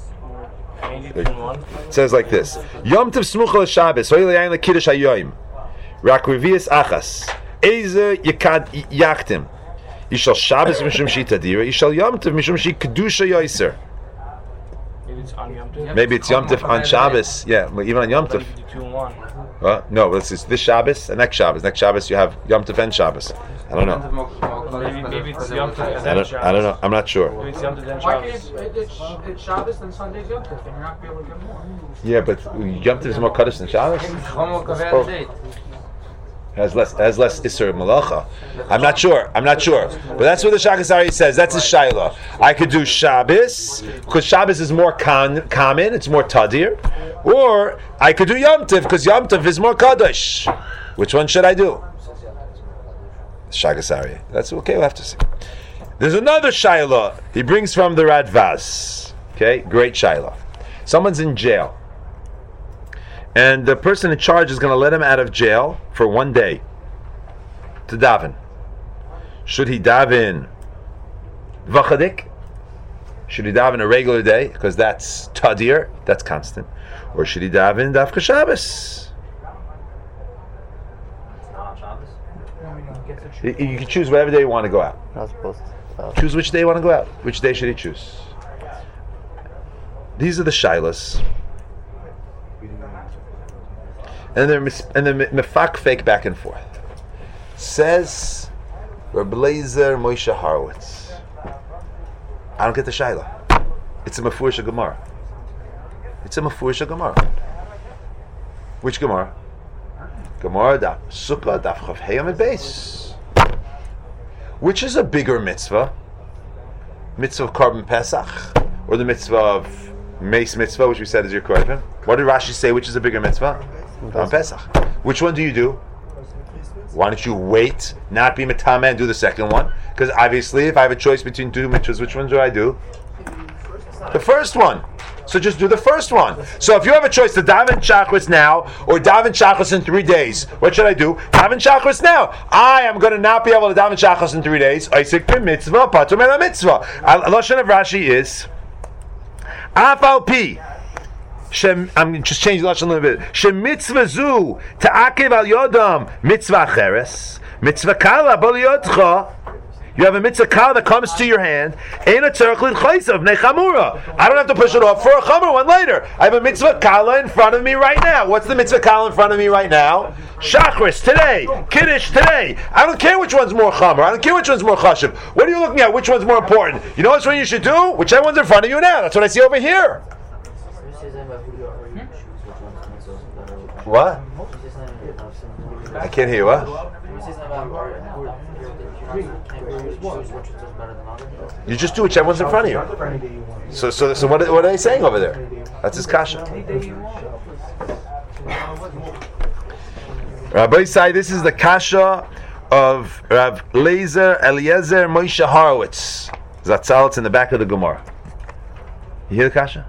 It says like this: Yom Tov Smucha LaShabbos, Hoyle Yain LaKiddush Hayoim, Rak Revius Achas, Eze Yekad Yachtim, Yishal Shabbos Mishum Shi Tadira, Yishal Yom Tov Mishum Shi Kedusha Yoiser. Maybe it's on Yom Tov. Maybe it's Yom Tov on Shabbos. Yeah, well, even on Yom Tov. Two and one. Uh, no, this is this Shabbos and next Shabbos. Next Shabbos you have Yom Tov and Shabbos. I don't know. Maybe, maybe it's Yom Tov and I then don't, Shabbos. I don't know. I'm not sure. Maybe it's Yom Tov then Why can't Shabbos. it, it's, it's Shabbos and Sunday's Yom Tov, and you're not going to be able to get more? Yeah, but Yom Tov is more Kaddish than Shabbos. Has less has less Isser Malacha. I'm not sure. I'm not sure. But that's what the Shagas Aryeh says. That's a Shaila. I could do Shabbos because Shabbos is more con- common. It's more Tadir. Or I could do Yom Tov because Yom Tov is more Kaddish. Which one should I do? Shagas Aryeh. That's okay. We'll have to see. There's another Shaila. He brings from the Radvaz. Okay, great Shaila. Someone's in jail. And the person in charge is going to let him out of jail for one day to daven. Should he daven vachadik? Should he daven a regular day? Because that's tadir, that's constant. Or should he daven dafka Shabbos? You, you can choose whatever day you want to go out. Not supposed to. Choose which day you want to go out. Which day should he choose? These are the shilas. And they're mis- and they're mefak fake back and forth. Says Reb Leizer Moshe Horowitz. I don't get the shaila. It's a Mefurish Gemara. It's a Mefurish Gemara. Which Gemara? Gemara Daf Sukkah Daf Chav Hey Amid Beis. Which is a bigger mitzvah? Mitzvah of Korban Pesach, or the mitzvah of Meis Mitzvah, which we said is your korban? What did Rashi say? Which is a bigger mitzvah? Korban Pesach. Which one do you do? Why don't you wait, not be metame, and do the second one? Because obviously, if I have a choice between two mitzvahs, which one do I do? The first one. So just do the first one. So if you have a choice to daven chakras now or daven chakras in three days, what should I do? Daven chakras now. I am going to not be able to daven chakras in three days. Isaac ben mitzvah, patur min mitzvah. Lashon of Rashi is afal pi. Shem, I'm just changing the lashon a little bit. Shem mitzvah zu ta'akev al yodam mitzvah cheres mitzvah kala bal yodcha. You have a mitzvah kala that comes to your hand. Ein a tzarich l'chaysav nechamura. I don't have to push it off for a chamer one later. I have a mitzvah kala in front of me right now. What's the mitzvah kala in front of me right now? Shachris today, Kiddush today. I don't care which one's more chamer. I don't care which one's more chashiv. What are you looking at? Which one's more important? You know which one you should do? Whichever one's in front of you now. That's what I see over here. What? I can't hear you. What? You just do whichever one's in front of you. So, so, so what, what are they saying over there? That's his kasha. Rabbi Say, this is the kasha of Rav Leizer Eliezer Moshe Horowitz. Zatzal, it's in the back of the Gemara. You hear the kasha?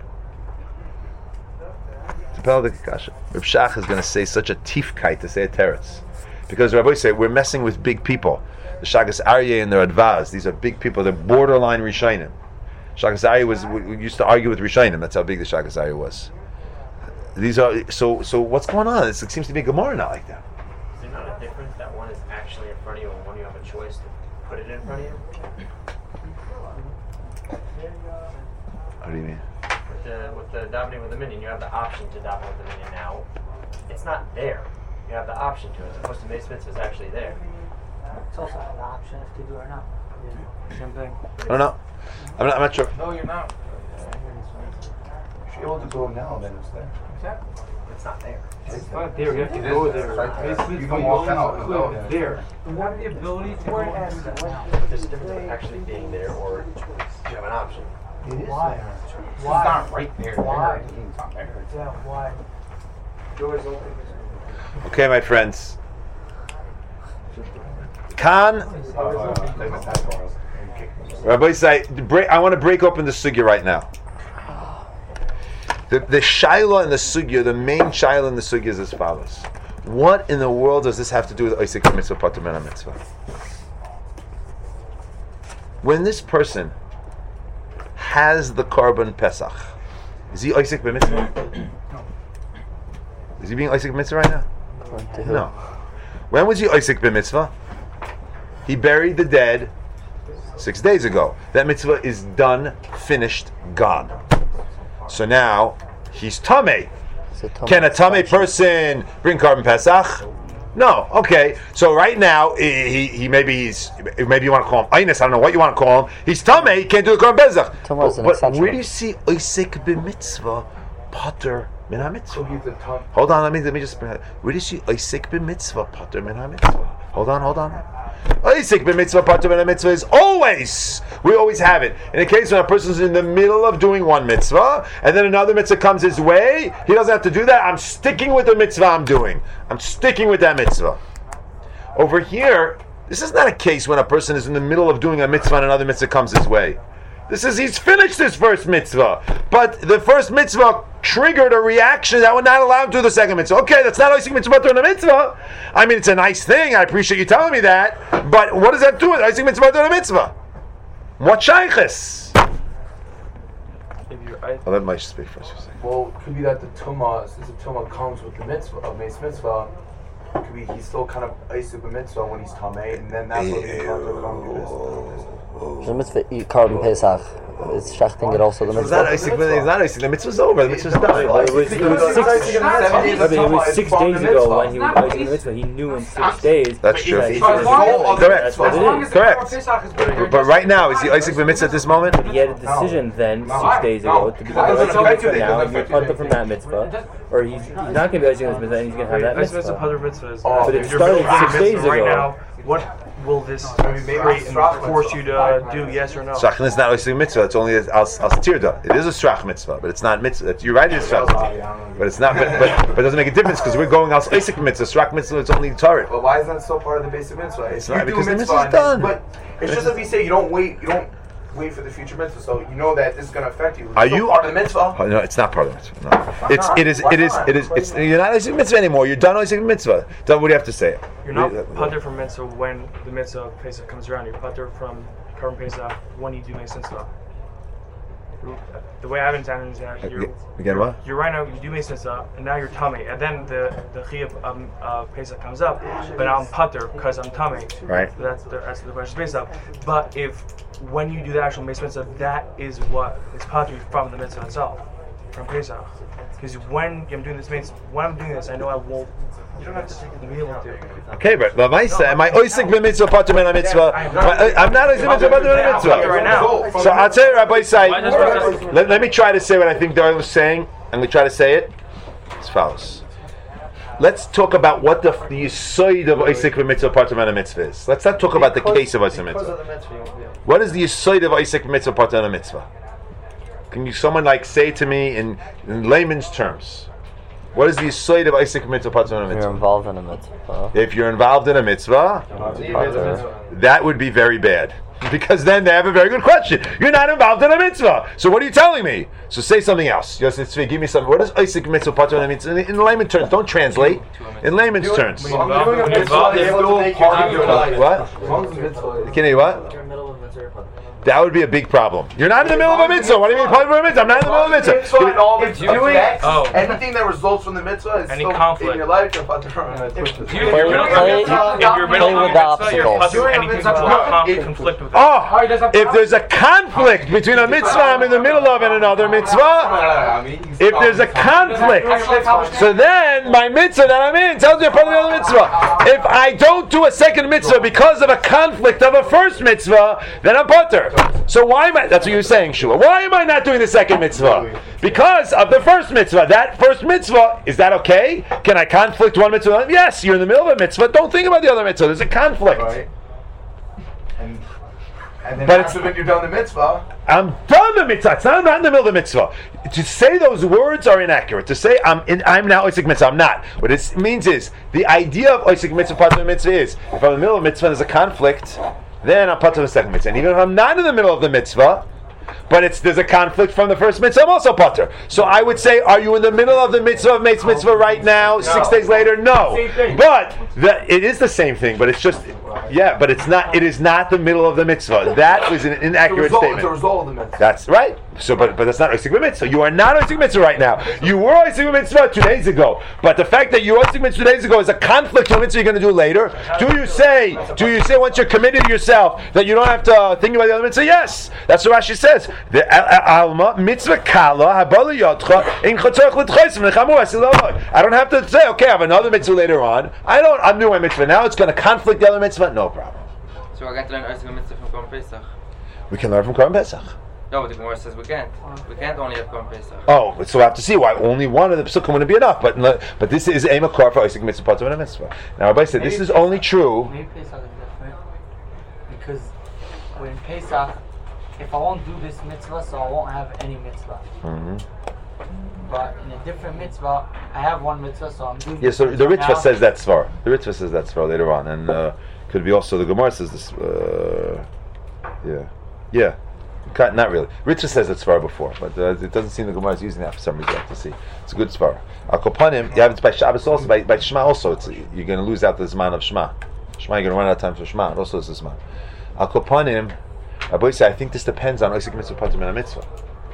The kasha. Reb Shach is going to say such a tifkite to say a teretz. Because Rabbi say we're messing with big people. The Shagas Aryeh and the Radvaz, these are big people. They're borderline Rishonim. Shagas Aryeh was we used to argue with Rishonim. That's how big the Shagas Aryeh was. These are so. So what's going on? It's, it seems to be Gemara not like that. Is there not a difference that one is actually in front of you and one you have a choice to put it in front of you? What do you mean? With the with the davening with the minion, you have the option to daven with the minion now. It's not there. You have the option to, as opposed to Meis Mitzvah is actually there. It's also an option if to do or not. Yeah. Same thing. I don't know. I'm not, I'm not sure. No, you're not. If you're able to go now, then it's there. Exactly. It's not there. It's not there. You have to go there. Basically, you can walk out and go. It's there. You have the ability to go and do that. But there's a difference between actually being there or you have an option. It is Why? there. Why? It's not right there. Why? It's not there. Yeah, why? Doors open. Okay, my friends. Khan, Rabbi say, break, I want to break open the sugya right now. The, the shaila and the sugya, the main shaila in the sugya is as follows. What in the world does this have to do with Isaac mitzvah, patur min mitzvah? When this person has the korban Pesach, is he Isaac b'mitzvah? Is he being Isaac b'mitzvah right now? No. When was he Isaac b'mitzvah? He buried the dead six days ago. That mitzvah is done, finished, gone. So now he's tamei. Can a tamei person bring korban Pesach? No. Okay. So right now he, he maybe he's maybe you want to call him Einus. I don't know what you want to call him. He's tamei. He can't do the korban Pesach. But, but where do you see Isaac b'mitzvah, patur min ha-mitzvah? Hold on. Let me let me just. Where do you see Isaac b'mitzvah, patur min ha-mitzvah? Hold on. Hold on. Isaac b'mitzvah, patur min ha-mitzvah is always. We always have it. In the case when a person's in the middle of doing one mitzvah and then another mitzvah comes his way, he doesn't have to do that. I'm sticking with the mitzvah I'm doing. I'm sticking with that mitzvah. Over here, this is not a case when a person is in the middle of doing a mitzvah and another mitzvah comes his way. This is, he's finished his first mitzvah, but the first mitzvah triggered a reaction that would not allow him to do the second mitzvah. Okay, that's not Isaac mitzvah doing a mitzvah. I mean, it's a nice thing. I appreciate you telling me that, but what does that do with Isaac mitzvah doing a mitzvah? What shaykhis? I'll let Moshe speak first. Well, it could be that the tumah, since the tumah comes with the mitzvah of Meis Mitzvah, it could be he's still kind of Isaac b'mitzvah when he's tamei, and then that's what he becomes a korban. The mitzvah eat carbon Pesach. Is shechting it also the It's not mitzvah? Isaac, it's not Isaac. The mitzvah's over. The mitzvah's done. It was, it was six, it was six days ago when he was Isaac the mitzvah. He knew in six days. That's true. that he Correct. was- That's what it is. Correct. But right now, is he Isaac the mitzvah at this moment? He had a decision then six days ago to be Isaac the mitzvah now. He's going to punt from that mitzvah, or he's, he's not going to be Isaac the mitzvah, and he's going to have that Nice mitzvah. mitzvah, mitzvah is. But it You're started building six a days mitzvah right ago. now. What will this create and force you to uh, do? Yes or no? Strachan is not Isaac mitzvah. It's only al tirda. It is a strach mitzvah, but it's not mitzvah. You're right. It's strach mitzvah, but it's not. But, but, but it doesn't make a difference because we're going al Isaac mitzvah. Strach mitzvah. It's only Torah. But why is that so part of the basic mitzvah? If It's you not do because the mitzvah mitzvah's and- done. But it's just as we say, you don't wait. You don't wait for the future mitzvah, so you know that this is going to affect you. It's Are still you part of the mitzvah? Oh, no, it's not part of the mitzvah. No. It's it is it is it is it's you're not Isaac mitzvah anymore. You're done Isaac mitzvah. Then what do you have to say? You're not putter from mitzvah when the mitzvah of Pesach comes around. You're putter from Karm Pesach when you do Meis Mitzvah. The way I've been understanding is that you're, Again, what? you're right now, you do Meis Mitzvah, and now you're tummy. And then the the chi of um, uh, Pesach comes up, but now I'm putter because I'm tummy. Right. So that's the, that's the question based up. But if when you do the actual Meis Mitzvah, that is what is putter from the mitzvah itself, from Pesach. Because when I'm doing this, means when I'm doing this, I know I won't. You don't have to be able to. Okay, but but my say, am I Isaac mitzvah pater min mitzvah? I'm not Isaac mitzvah pater min mitzvah. So I'll tell you, Rabbi Say. Let, let me try to say what I think Daryl was saying. I'm going to try to say it as follows. Let's talk about what the the yisoid of Isaac mitzvah pater min mitzvah is. Let's not talk about the case of Isaac mitzvah. What is the yisoid of Isaac mitzvah pater min mitzvah? Can you someone like say to me in, in layman's terms? What is the yisoid of Isaac mitzvah pater min mitzvah? You're involved in a mitzvah. If you're involved in a mitzvah, that would be very bad. Because then they have a very good question. You're not involved in a mitzvah. So what are you telling me? So say something else. Just give me some. What is Isaac mitzvah pater min mitzvah? In, in layman's terms. Don't translate. In layman's terms. What? Can you what? That would be a big problem. You're not in the middle of a mitzvah. What do you mean part of a mitzvah? I'm not in the middle of a mitzvah. So in all its doing effects, oh. anything that results from the mitzvah is Any still conflict. in your life. You're about to run. If Play- you're middle of a play- mitzvah, if you're middle play of a with the mitzvah, you're obstacles. putter anything that will com- conflict with it. Oh, if there's a conflict between a mitzvah I'm in the middle of and another mitzvah, if there's a conflict, so then my mitzvah that I'm in tells me I'm part of the other mitzvah. If I don't do a second mitzvah because of a conflict of a first mitzvah, then I'm putter. So why am I? That's what you're saying, Shua. Why am I not doing the second mitzvah? Because of the first mitzvah. That first mitzvah, is that okay? Can I conflict one mitzvah? with another? Yes, you're in the middle of a mitzvah. Don't think about the other mitzvah. There's a conflict. Right. And, and then But after it's- when you're done the mitzvah, I'm done the mitzvah. It's not, I'm not in the middle of the mitzvah. To say those words are inaccurate. To say I'm in, I'm now Isaac mitzvah, I'm not. What it means is the idea of Isaac mitzvah, part of the mitzvah is if I'm in the middle of the mitzvah, and there's a conflict, then I'm part of the second mitzvah. And even if I'm not in the middle of the mitzvah, but it's there's a conflict from the first mitzvah, I'm also pater. So I would say, are you in the middle of the mitzvah of Meitz mitzvah right now? No. Six days later, no. But the, it is the same thing. But it's just, yeah. But it's not. It is not the middle of the mitzvah. That was an inaccurate it's a result, statement. It's a result of the mitzvah. That's right. So, but but that's not Isaac mitzvah. You are not Isaac mitzvah right now. You were Isaac mitzvah two days ago. But the fact that you were Isaac mitzvah two days ago is a conflict to a mitzvah you're going to do later. Do you say? Do you say once you're committed to yourself that you don't have to think about the other mitzvah? Yes. That's what Rashi says. The alma mitzvah kala habala yotcha in chatzorach l'tchaysim lechamu asilavoi. I don't have to say, okay, I have another mitzvah later on. I don't. I'm doing my mitzvah now. It's going to conflict the other mitzvah. No problem. So we're going to learn Isaac mitzvah from Korban Pesach. We can learn from Korban Pesach. No, but the Gemara says we can't. We can't only have Korban Pesach. Oh, so I have to see why only one of the psukim wouldn't be enough. But but this is a makor for Isaac mitzvah pater min mitzvah. Now, Rabbi said this is only true. Maybe Pesach is different because when Pesach, if I won't do this mitzvah, so I won't have any mitzvah. Mm-hmm. But in a different mitzvah, I have one mitzvah, so I'm doing. Yeah, so this the mitzvah Ritva now. says that svar. The Ritva says that svar later on, and uh, could be also the Gemara says this. Uh, yeah, yeah. Ca- Not really. Ritva says that svar before, but uh, it doesn't seem the Gemara is using that for some reason. I have to see. It's a good svar. Al Kopanim, you have it by Shabbos also, by, by Shema also. It's, you're going to lose out the Zman of Shema. Shema, you're going to run out of time for Shema. It also is the Zman. Al Kopanim, Rabbi say, I think this depends on Isaac mitzvah pater min mitzvah.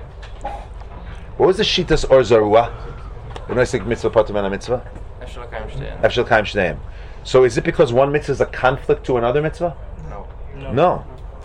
What was the Shitas or Zarua? When Isaac mitzvah pater min mitzvah? Efshel Kaim Shteim. Efshel Kaim Shneim. So is it because one mitzvah is a conflict to another mitzvah? No. No.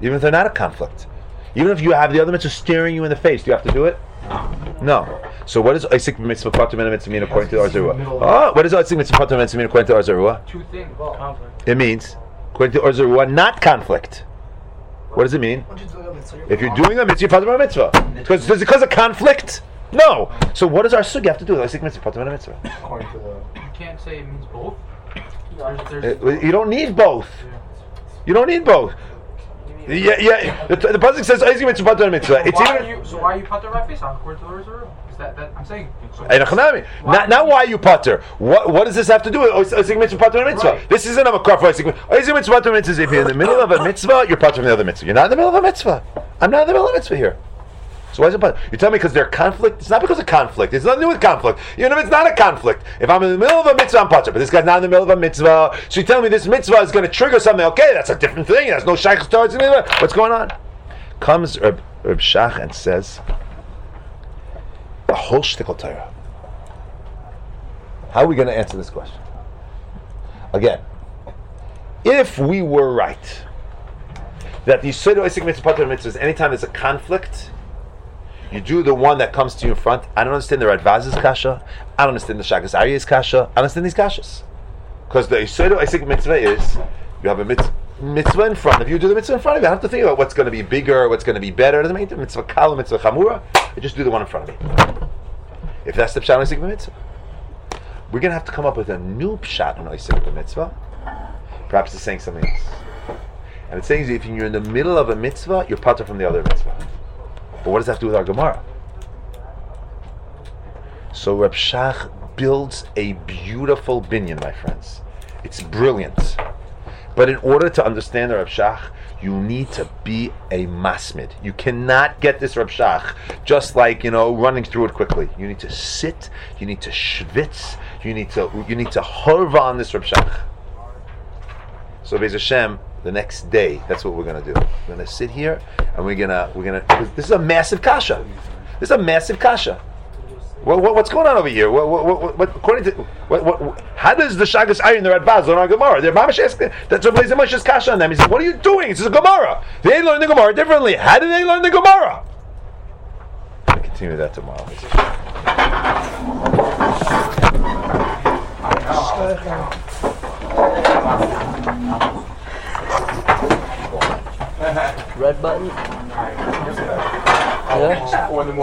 even if they're not a conflict. Even if you have the other mitzvah staring you in the face, do you have to do it? No. So what does Isaac mitzvah patur min mitzvah mean according to the Arzarua? Oh, what does Isaac mitzvah patur min mitzvah mean according to the Arzarua? Two things. Conflict. It means, according to the Arzarua, not conflict. What does it mean? If you're doing a mitzvah, patur min mitzvah. Because does it cause a conflict? No. So what does our sugi have to do with Isaac mitzvah patur min mitzvah? According to the, you can't say it means both. There's, there's Uh, You don't need both. You don't need both. Yeah, yeah. The, the pasuk says Isaac mitzvah patur min mitzvah. It's why even. are you, so why are you patur by face on according to the Rizurah? Is that, that I'm saying? So Hey, Nachnami, Not, not why you putter. What what does this have to do with Isaac mitzvah patur min mitzvah? Right. This isn't a makar for Isaac mitzvah. Isaac mitzvah patur min mitzvah is if you're in the middle of a mitzvah, you're patur from the other mitzvah. You're not in the middle of a mitzvah. I'm not in the middle of a mitzvah here. So why is it patur? You tell me because there's conflict? It's not because of conflict. It's nothing to do with conflict. Even if it's not a conflict. If I'm in the middle of a mitzvah, I'm patur. But this guy's not in the middle of a mitzvah. So you tell me this mitzvah is going to trigger something. Okay, that's a different thing. There's no shaykhs towards it. What's going on? Comes Reb, Reb Shach and says the whole shtickle Torah. How are we going to answer this question? Again, if we were right that the Yisod Isaac mitzvah patur mitzvah is anytime there's a conflict, you do the one that comes to you in front. I don't understand the Radvaz's kasha. I don't understand the Shagas Aryeh's kasha. I don't understand these kashas. Because the Yisod Isaac mitzvah is you have a mitzvah. Mitzvah in front of you, do the mitzvah in front of you. I don't have to think about what's going to be bigger, what's going to be better. It doesn't mean mitzvah kal, mitzvah chamura. I just do the one in front of me. If that's the pshat on Isaac mitzvah, we're going to have to come up with a new pshat on Isaac mitzvah. Perhaps it's saying something else. And it's saying if you're in the middle of a mitzvah, you're patur from the other mitzvah. But what does that have to do with our Gemara? So Reb Shach builds a beautiful binyan, my friends. It's brilliant. But in order to understand the Reb Shach, you need to be a masmid. You cannot get this Reb Shach just like, you know, running through it quickly. You need to sit, you need to schwitz, you need to you need to horva on this Reb Shach. So Be'ez Hashem, the next day, that's what we're gonna do. We're gonna sit here and we're gonna we're gonna this is a massive kasha. This is a massive kasha. What, what, what's going on over here? What, what, what, what, according to what, what, how does the Shagas Aryeh and the Radbaz learn our Gemara? They're mamash asking. That's what Be'ez Moshe's kasha on them. He said, "What are you doing? This is a Gemara. They learn the Gemara differently. How do they learn the Gemara?" I'll continue that tomorrow. Red button. Yeah.